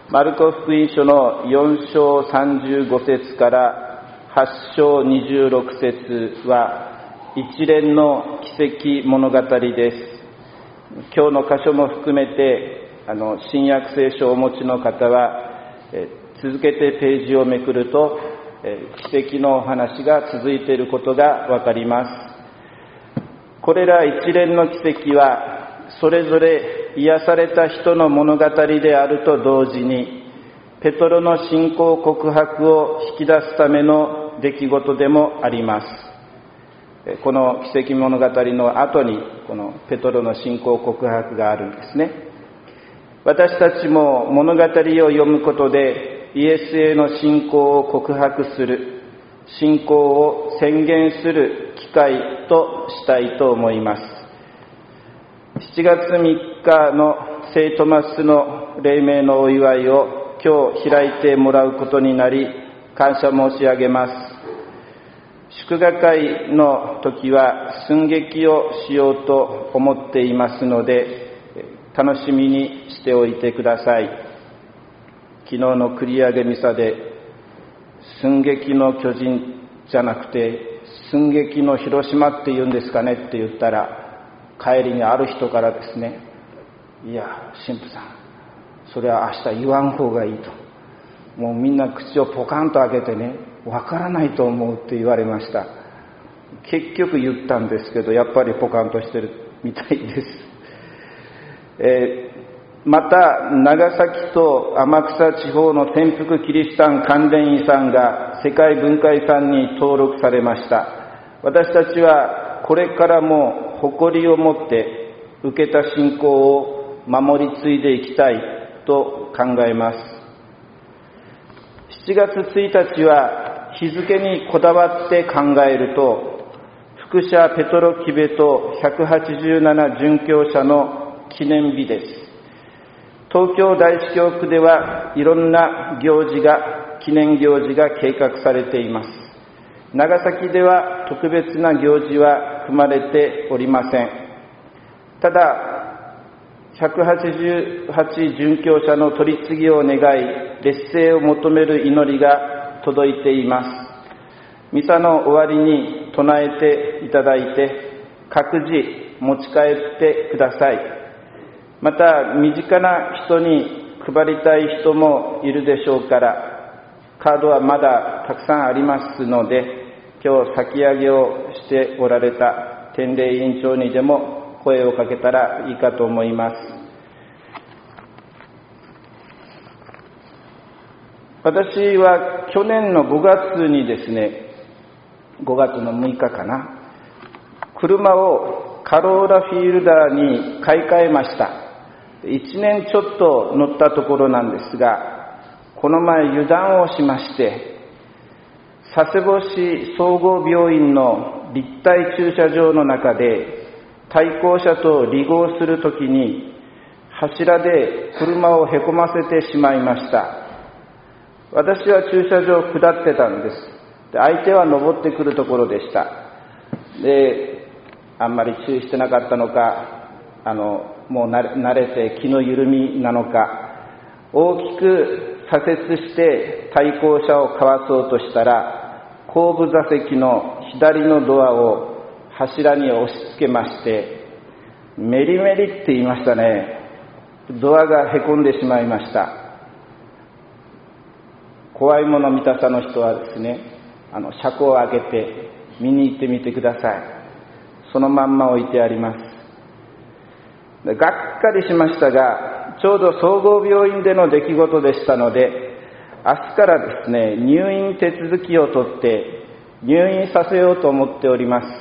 マルコ福音書の4章35節から8章26節は一連の奇跡物語です。今日の箇所も含めて新約聖書をお持ちの方は続けてページをめくると奇跡のお話が続いていることがわかります。これら一連の奇跡はそれぞれ癒された人の物語であると同時にペトロの信仰告白を引き出すための出来事でもあります。この奇跡物語の後にこのペトロの信仰告白があるんですね。私たちも物語を読むことでイエスへの信仰を告白する、信仰を宣言する機会としたいと思います。7月3日の聖トマスの黎明のお祝いを今日開いてもらうことになり感謝申し上げます。祝賀会の時は寸劇をしようと思っていますので楽しみにしておいてください。昨日の繰り上げミサで寸劇の巨人じゃなくて寸劇の広島って言うんですかねって言ったら帰りにある人からですね、いや神父さんそれは明日言わん方がいいと、もうみんな口をポカンと開けてね、わからないと思うって言われました。結局言ったんですけどやっぱりポカンとしてるみたいです。また長崎と天草地方の潜伏キリシタン関連遺産が世界文化遺産に登録されました。私たちはこれからも誇りを持って受けた信仰を守り継いでいきたいと考えます。7月1日は日付にこだわって考えると福舎ペトロキベト187殉教者の記念日です。東京大司教区ではいろんな記念行事が計画されています。長崎では特別な行事は組まれておりません。ただ188殉教者の取り次ぎを願い烈生を求める祈りが届いています。ミサの終わりに唱えていただいて各自持ち帰ってください。また身近な人に配りたい人もいるでしょうからカードはまだたくさんありますので今日先上げをしておられた典礼委員長にでも声をかけたらいいかと思います。私は去年の5月にですね、5月の6日かな、車をカローラフィールダーに買い替えました。1年ちょっと乗ったところなんですが、この前油断をしまして佐世保市総合病院の立体駐車場の中で対向車と離合するときに柱で車をへこませてしまいました。私は駐車場を下ってたんです。相手は登ってくるところでした。で、あんまり注意してなかったのかもう慣れて気の緩みなのか大きく左折して対向車をかわそうとしたら後部座席の左のドアを柱に押し付けましてメリメリって言いましたね。ドアがへこんでしまいました。怖いもの見たさの人はですね車庫を開けて見に行ってみてください。そのまんま置いてあります。がっかりしましたがちょうど総合病院での出来事でしたので明日からですね入院手続きを取って入院させようと思っております。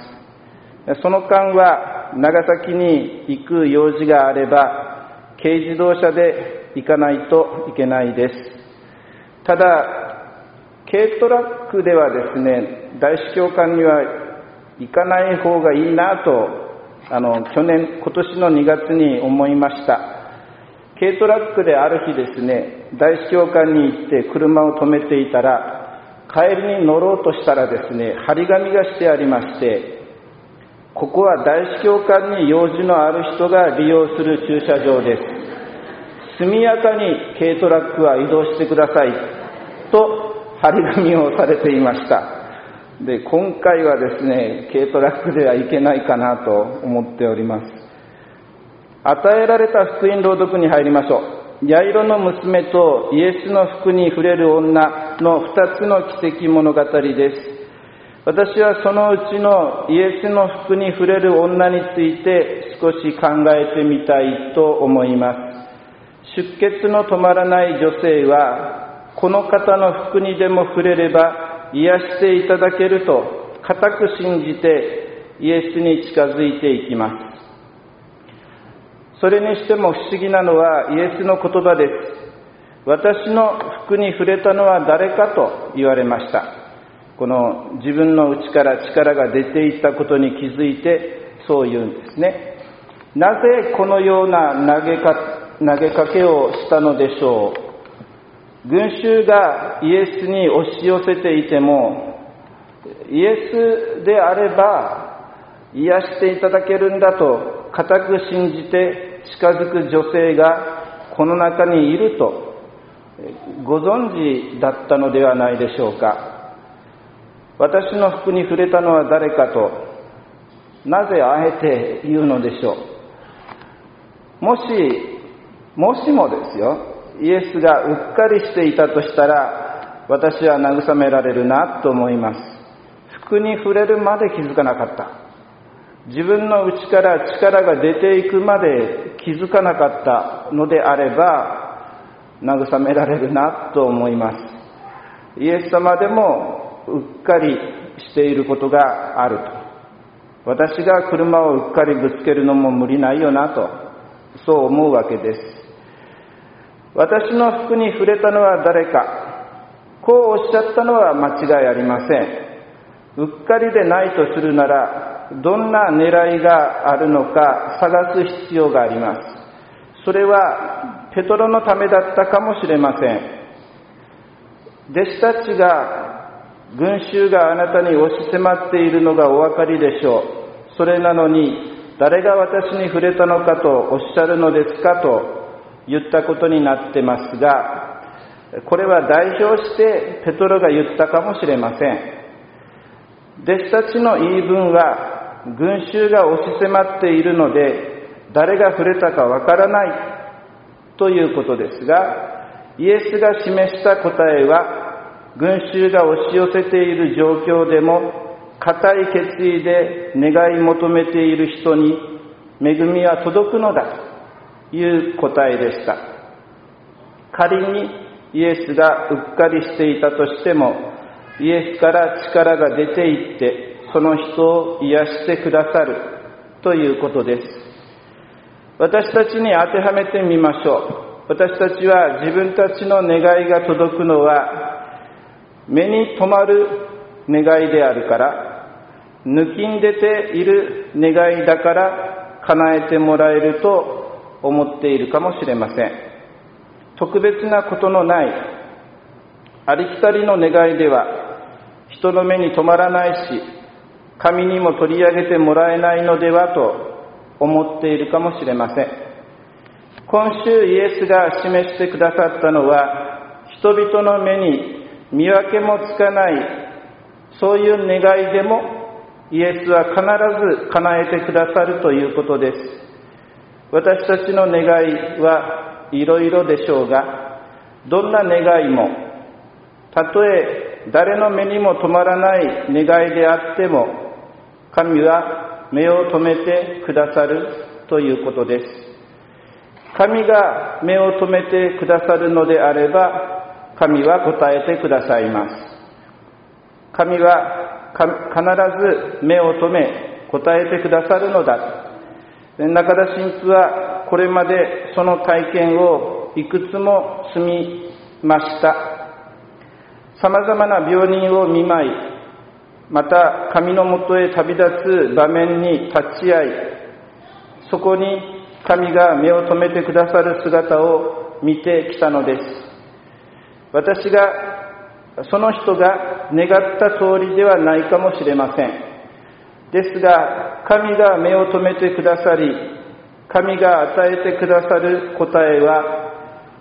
その間は長崎に行く用事があれば軽自動車で行かないといけないです。ただ軽トラックではですね大司教館には行かない方がいいなと今年の2月に思いました。軽トラックである日ですね大司教館に行って車を止めていたら帰りに乗ろうとしたらですね張り紙がしてありまして、ここは大司教館に用事のある人が利用する駐車場です。 速やかに軽トラックは移動してくださいと張り紙をされていました。で、今回はですね、軽トラックではいけないかなと思っております。与えられた福音朗読に入りましょう。ヤイロの娘とイエスの服に触れる女の2つの奇跡物語です。私はそのうちのイエスの服に触れる女について少し考えてみたいと思います。出血の止まらない女性は、この方の服にでも触れれば癒していただけると固く信じてイエスに近づいていきます。それにしても不思議なのはイエスの言葉です。私の服に触れたのは誰かと言われました。この自分の内から力が出ていったことに気づいてそう言うんですね。なぜこのような投げかけをしたのでしょう。群衆がイエスに押し寄せていても、イエスであれば癒していただけるんだと固く信じて近づく女性がこの中にいるとご存知だったのではないでしょうか。私の服に触れたのは誰かとなぜあえて言うのでしょう。もしもですよ、イエスがうっかりしていたとしたら私は慰められるなと思います。服に触れるまで気づかなかった。自分の内から力が出ていくまで気づかなかったのであれば慰められるなと思います。イエス様でもうっかりしていることがあると。私が車をうっかりぶつけるのも無理ないよなと、そう思うわけです。私の服に触れたのは誰か、こうおっしゃったのは間違いありません。うっかりでないとするなら、どんな狙いがあるのか探す必要があります。それはペトロのためだったかもしれません。弟子たちが群衆があなたに押し迫っているのがお分かりでしょう。それなのに誰が私に触れたのかとおっしゃるのですかと言ったことになってますが、これは代表してペトロが言ったかもしれません。弟子たちの言い分は群衆が押し迫っているので誰が触れたかわからないということですが、イエスが示した答えは群衆が押し寄せている状況でも固い決意で願い求めている人に恵みは届くのだという答えでした。仮にイエスがうっかりしていたとしても、イエスから力が出ていってその人を癒してくださるということです。私たちに当てはめてみましょう。私たちは自分たちの願いが届くのは目に留まる願いであるから、抜きん出ている願いだから叶えてもらえると思っているかもしれません。特別なことのないありきたりの願いでは人の目に留まらないし、神にも取り上げてもらえないのではと思っているかもしれません。今週イエスが示してくださったのは、人々の目に見分けもつかないそういう願いでもイエスは必ず叶えてくださるということです。私たちの願いはいろいろでしょうが、どんな願いもたとえ誰の目にも留まらない願いであっても神は目を留めてくださるということです。神が目を留めてくださるのであれば神は答えてくださいます。神は必ず目を留め答えてくださるのだ。中田神父はこれまでその体験をいくつも積みました。さまざまな病人を見舞い、また神のもとへ旅立つ場面に立ち会い、そこに神が目を留めてくださる姿を見てきたのです。私がその人が願った通りではないかもしれません。ですが神が目を留めてくださり、神が与えてくださる答えは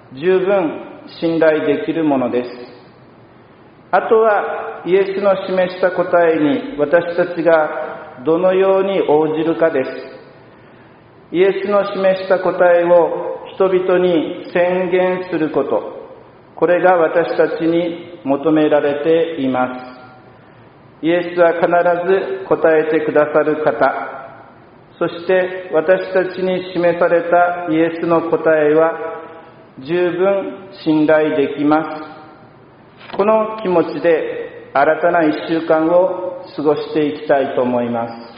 十分信頼できるものです。あとはイエスの示した答えに私たちがどのように応じるかです。イエスの示した答えを人々に宣言すること、これが私たちに求められています。イエスは必ず答えてくださる方、そして私たちに示されたイエスの答えは十分信頼できます。この気持ちで新たな1週間を過ごしていきたいと思います。